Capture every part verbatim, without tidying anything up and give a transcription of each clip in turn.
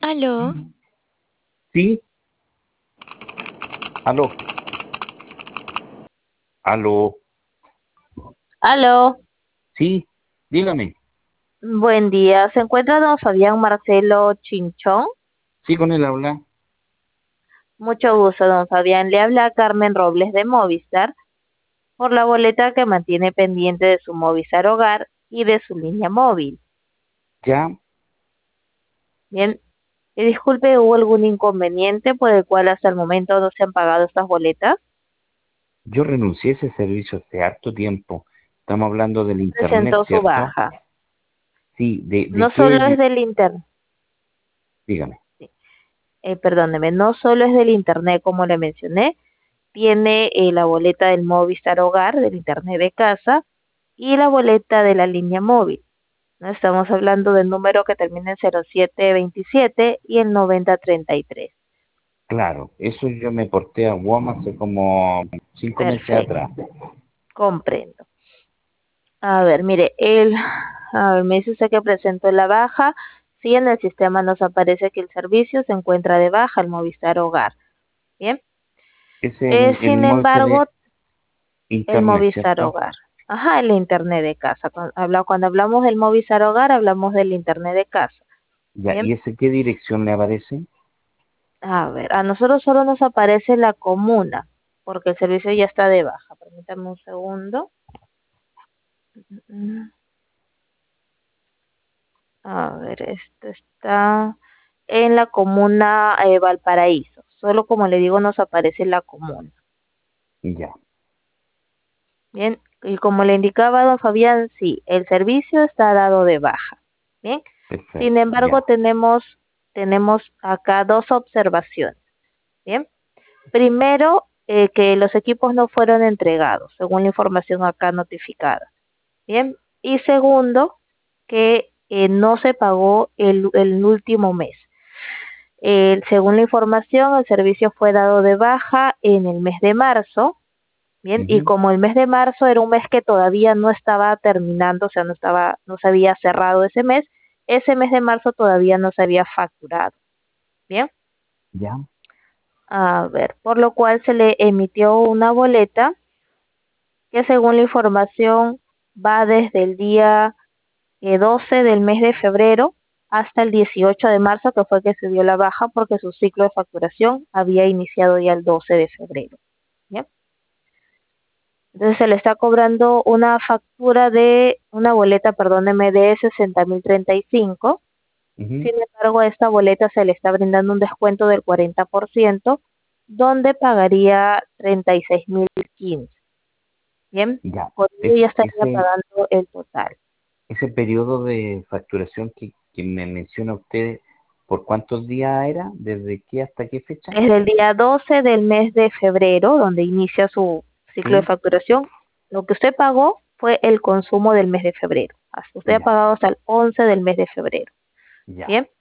Aló, Sí, aló, aló, aló, sí, dígame. buen día. ¿Se encuentra don Fabián Marcelo Chinchón? Sí, con él habla. Mucho gusto, don Fabián. Le habla Carmen Robles de Movistar por la boleta que mantiene pendiente de su Movistar Hogar y de su línea móvil. Ya, Bien, y disculpe, ¿hubo algún inconveniente por el cual hasta el momento no se han pagado estas boletas? yo renuncié a ese servicio hace harto tiempo. Estamos hablando del internet, Presentó su ¿cierto? baja. Sí, ¿de, de No solo es qué? del internet, Dígame. eh, perdóneme, no solo es del internet como le mencioné, tiene eh, la boleta del Movistar Hogar, del internet de casa, y la boleta de la línea móvil, ¿no? Estamos hablando del número que termina en cero siete veintisiete y el noventa treinta y tres. Claro, eso yo me porté a Guam hace como cinco meses Perfecto, atrás. comprendo. A ver, mire, el, a ver, me dice usted que presentó la baja. Sí, en el sistema nos aparece que el servicio se encuentra de baja, el Movistar Hogar. Bien. Es Eh, el, el sin móvil embargo, de el internet, Movistar ¿cierto? Hogar. Ajá, el internet de casa. Cuando, habla- cuando hablamos del Movistar Hogar, hablamos del internet de casa. Ya, Bien. ¿y ese qué dirección le aparece? A ver, a nosotros solo nos aparece la comuna, porque el servicio ya está de baja. Permítame un segundo. Mm, A ver, esto está en la comuna eh, Valparaíso. Solo como le digo, nos aparece la comuna. Ya, Bien, y como le indicaba don Fabián, sí, el servicio está dado de baja. Bien, sin perfecto, embargo, ya, tenemos, tenemos acá dos observaciones. Bien, primero, eh, que los equipos no fueron entregados, según la información acá notificada. Bien, y segundo, que eh, no se pagó el, el último mes. Eh, según la información, el servicio fue dado de baja en el mes de marzo. Bien, y ujú, como el mes de marzo era un mes que todavía no estaba terminando, o sea, no estaba, no se había cerrado ese mes, ese mes de marzo todavía no se había facturado. Bien, ya, a ver, por lo cual se le emitió una boleta que según la información va desde el día eh, doce del mes de febrero hasta el dieciocho de marzo, que fue que se dio la baja porque su ciclo de facturación había iniciado ya el doce de febrero. ¿Bien? Entonces se le está cobrando una factura de, una boleta, perdóneme, de sesenta mil treinta y cinco. ujú, Sin embargo, a esta boleta se le está brindando un descuento del cuarenta por ciento, donde pagaría treinta y seis mil quince. Bien, ya. por ello ya Ese, estaría ese, pagando el total. Ese periodo de facturación que, que me menciona usted, ¿por cuántos días era? ¿Desde qué hasta qué fecha? Desde el día doce del mes de febrero, donde inicia su ciclo de Sí, facturación, lo que usted pagó fue el consumo del mes de febrero. Hasta usted ha ya, pagado hasta el once del mes de febrero. ya. Bien,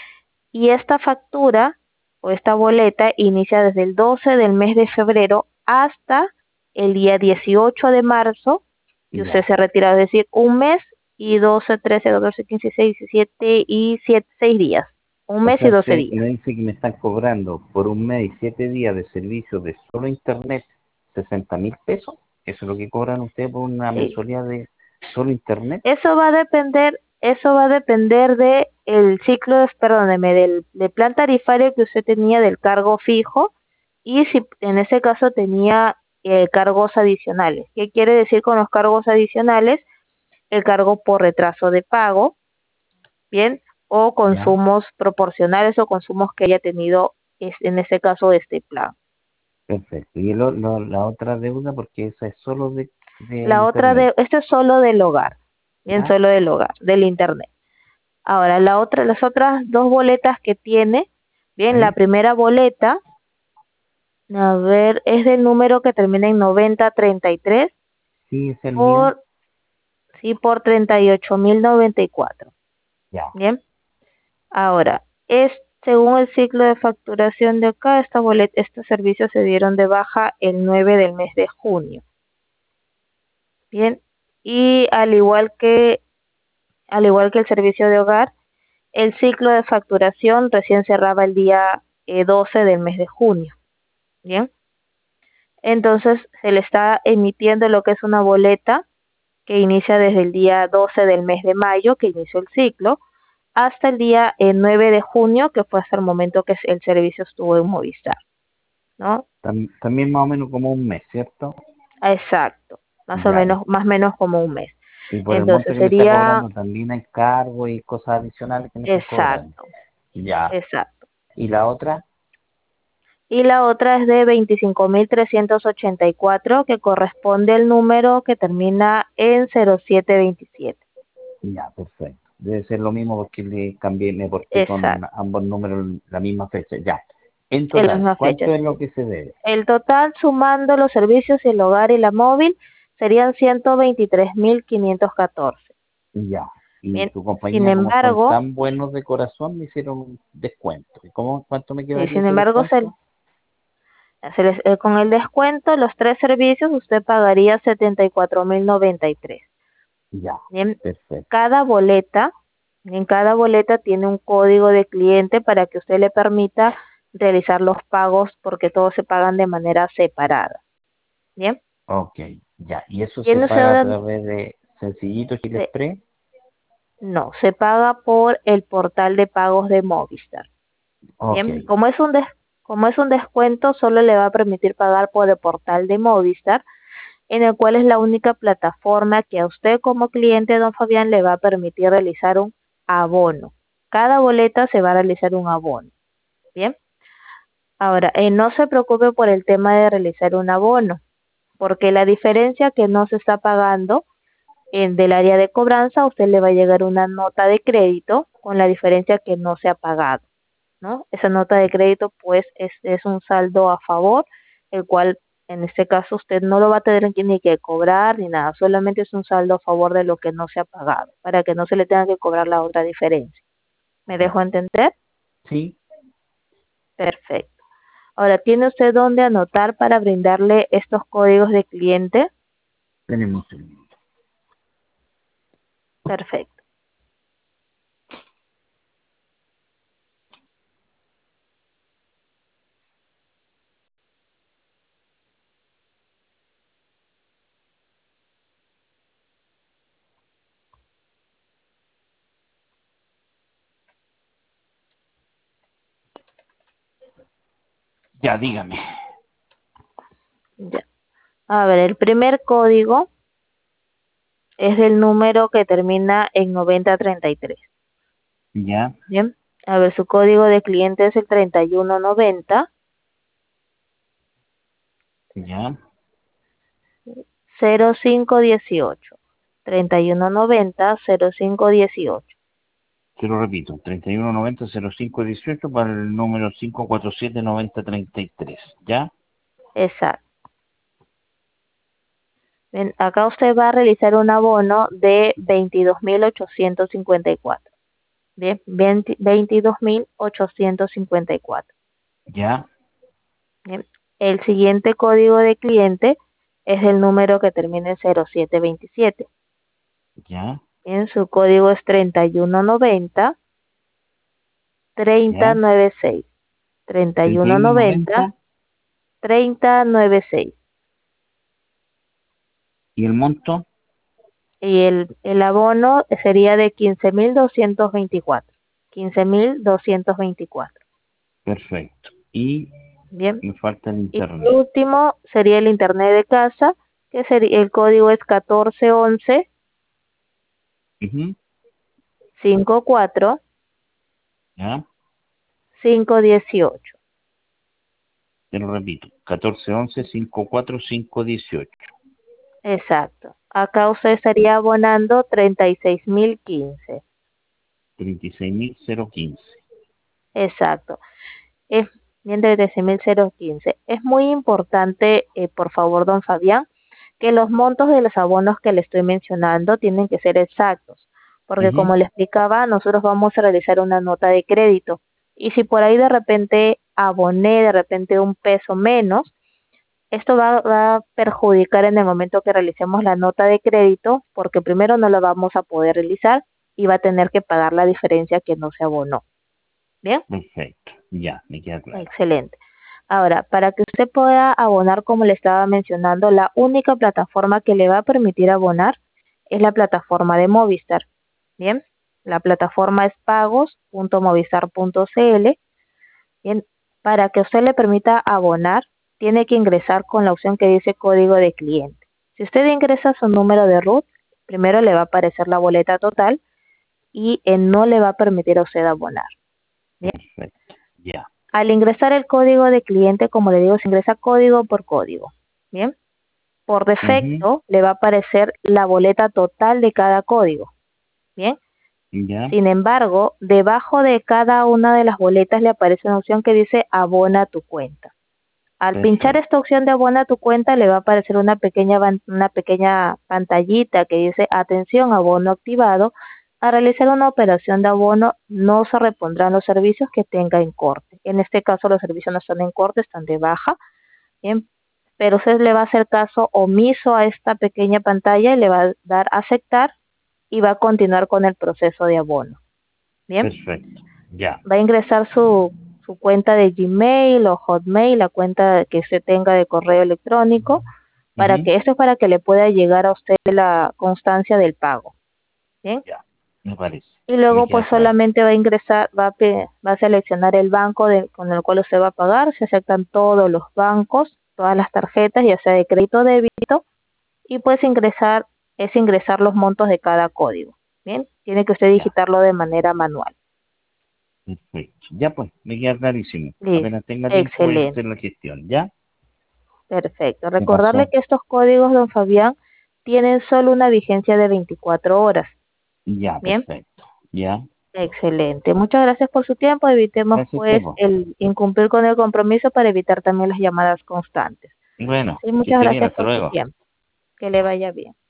y esta factura o esta boleta inicia desde el doce del mes de febrero hasta el día dieciocho de marzo, y usted Ya. se retira, es decir, un mes y doce, trece, catorce, quince, dieciséis, diecisiete y siete, seis días. Un O mes y sea, doce usted días. me dice que me están cobrando por un mes y siete días de servicio de solo internet sesenta mil pesos. ¿Eso es lo que cobran ustedes por una Sí. mensualidad de solo internet? Eso va a depender, eso va a depender de el ciclo, de- perdóneme, del, del plan tarifario que usted tenía del cargo fijo, y si en ese caso tenía eh, cargos adicionales. ¿Qué quiere decir con los cargos adicionales? El cargo por retraso de pago, bien, o Ya, consumos proporcionales o consumos que haya tenido es- en ese caso este plan. perfecto. Y el o- lo- la otra deuda, porque esa es solo de, de La otra internet. de, esto es solo del hogar, bien, ¿Ya? solo del hogar, del internet. Ahora, la otra, las otras dos boletas que tiene, bien, la ¿Eh? primera boleta, a ver, es del número que termina en noventa treinta y tres Sí, es el mío. por, sí, por treinta y ocho mil noventa y cuatro. Ya, Bien, ahora, es según el ciclo de facturación de acá, esta boleta, estos servicios se dieron de baja el nueve del mes de junio. Bien, y al igual que, al igual que el servicio de hogar, El ciclo de facturación recién cerraba el día eh, doce del mes de junio. Bien. Entonces se le está emitiendo lo que es una boleta que inicia desde el día doce del mes de mayo, que inició el ciclo, hasta el día eh, nueve de junio, que fue hasta el momento que el servicio estuvo en Movistar, ¿no? Tam- también más o menos como un mes, ¿cierto? Exacto, más o Ya, y, menos, más o menos como un mes. y por el monto Entonces que me está sería cobrando también hay cargo y cosas adicionales que me están cobrando. exacto, Ya. exacto. ¿Y la otra? Y la otra es de veinticinco mil trescientos ochenta y cuatro, que corresponde al número que termina en cero siete veintisiete. Ya, perfecto. Debe ser lo mismo porque le cambié, me porté con Exacto, ambos números en la misma fecha. Ya. En en la total, misma fecha, ¿cuánto es lo sí. que se debe? El total, sumando los servicios y el hogar y la móvil, serían ciento veintitrés mil quinientos catorce. Ya. Y Bien, tu sin compañía, como son embargo, tan buenos de corazón, me hicieron un descuento. ¿Y cómo, cuánto me sí, quedaría sin ese embargo, se, descuento? se les- eh, con el descuento, los tres servicios, usted pagaría setenta y cuatro mil noventa y tres. Ya. Bien, Perfecto. cada boleta, en cada boleta tiene un código de cliente para que usted le permita realizar los pagos porque todos se pagan de manera separada. Bien, Ok. Ya. ¿Y eso se tiene paga a usted, través de Sencillito Chile de- Express? no, se paga por el portal de pagos de Movistar. Ok. Bien, como es un des- como es un descuento, solo le va a permitir pagar por el portal de Movistar, en el cual es la única plataforma que a usted como cliente, don Fabián, le va a permitir realizar un abono. Cada boleta se va a realizar un abono. Bien, ahora, eh, no se preocupe por el tema de realizar un abono, porque la diferencia que no se está pagando en del área de cobranza, a usted le va a llegar una nota de crédito con la diferencia que no se ha pagado, ¿no? Esa nota de crédito pues es, es un saldo a favor, el cual en este caso usted no lo va a tener que- ni que cobrar ni nada, solamente es un saldo a favor de lo que no se ha pagado, para que no se le tenga que cobrar la otra diferencia. ¿Me Ya. dejo entender? Sí. Perfecto. Ahora, ¿tiene usted dónde anotar para brindarle estos códigos de cliente? Tenemos un segundo. Perfecto. Ya, dígame. Ya. A ver, el primer código es el número que termina en noventa treinta y tres. Ya, Bien. A ver, su código de cliente es el treinta y uno noventa ya. cero cinco dieciocho. treinta y uno noventa cero cinco dieciocho. Te lo repito, treinta y uno noventa cero cinco dieciocho para el número cinco cuatro siete noventa treinta y tres. ¿Ya? Exacto. Bien, acá usted va a realizar un abono de veintidós mil ochocientos cincuenta y cuatro. Bien, veintidós mil ochocientos cincuenta y cuatro. ¿Ya? Bien. El siguiente código de cliente es el número que termina en cero siete veintisiete. ¿Ya? Bien, su código es treinta y uno noventa treinta ¿Ya? noventa y seis. treinta y uno noventa treinta y uno noventa. treinta noventa y seis. ¿Y el monto? Y el, el abono sería de quince mil doscientos veinticuatro. quince mil doscientos veinticuatro. Perfecto. Y Bien. me falta el Y por internet. último sería el internet de casa, que sería, el código es catorce once Ujú. cincuenta y cuatro ¿Ya? quinientos dieciocho. Te lo repito, catorce once cincuenta y cuatro quinientos dieciocho. Exacto. Acá usted estaría abonando treinta y seis mil quince. treinta y seis mil quince. Exacto. Es bien treinta y seis mil quince. Es muy importante, eh, por favor, don Fabián, que los montos de los abonos que le estoy mencionando tienen que ser exactos, porque Ujú. como le explicaba, nosotros vamos a realizar una nota de crédito. Y si por ahí de repente aboné de repente un peso menos, esto va, va a perjudicar en el momento que realicemos la nota de crédito, porque primero no la vamos a poder realizar y va a tener que pagar la diferencia que no se abonó. ¿Bien? Perfecto. Ya, me queda claro. Excelente. Ahora, para que usted pueda abonar, como le estaba mencionando, la única plataforma que le va a permitir abonar es la plataforma de Movistar. Bien, la plataforma es pagos punto movistar punto cl. Bien, para que usted le permita abonar, tiene que ingresar con la opción que dice código de cliente. Si usted ingresa su número de RUT, primero le va a aparecer la boleta total y eh, no le va a permitir a usted abonar. Bien. Perfecto. Ya. Al ingresar el código de cliente, como le digo, se ingresa código por código. Bien. Por defecto, Ujú. le va a aparecer la boleta total de cada código. Bien. Ya. Sin embargo, debajo de cada una de las boletas le aparece una opción que dice abona tu cuenta. Al pinchar Perfecto. esta opción de abona tu cuenta, le va a aparecer una pequeña, ban- una pequeña pantallita que dice atención, abono activado. Al realizar una operación de abono, no se repondrán los servicios que tenga en corte. En este caso, los servicios no están en corte, están de baja. Bien, pero usted le va a hacer caso omiso a esta pequeña pantalla y le va a dar a aceptar y va a continuar con el proceso de abono. Bien, Perfecto. Ya. va a ingresar su, su cuenta de Gmail o Hotmail, la cuenta que se tenga de correo electrónico, para Ujú. que esto es para que le pueda llegar a usted la constancia del pago. Bien, Ya. Me parece. y Me luego queda pues claro. solamente va a ingresar, va a, pe- va a seleccionar el banco de, con el cual usted va a pagar. Se aceptan todos los bancos, todas las tarjetas, ya sea de crédito o débito, y pues ingresar, es ingresar los montos de cada código. Bien, tiene que usted Ya. digitarlo de manera manual. Perfecto. Ya pues, me queda clarísimo. Listo, Apenas tenga tiempo voy a excelente, hacer la gestión. ¿Ya? perfecto. ¿Qué Recordarle pasó? que estos códigos, don Fabián, tienen solo una vigencia de veinticuatro horas. Ya, Bien, perfecto. Ya. excelente. Muchas gracias por su tiempo. Evitemos Gracias a usted, pues po. el incumplir con el compromiso para evitar también las llamadas constantes. Bueno, Sí, que muchas esté bien, gracias hasta por su luego. tiempo. Que le vaya bien.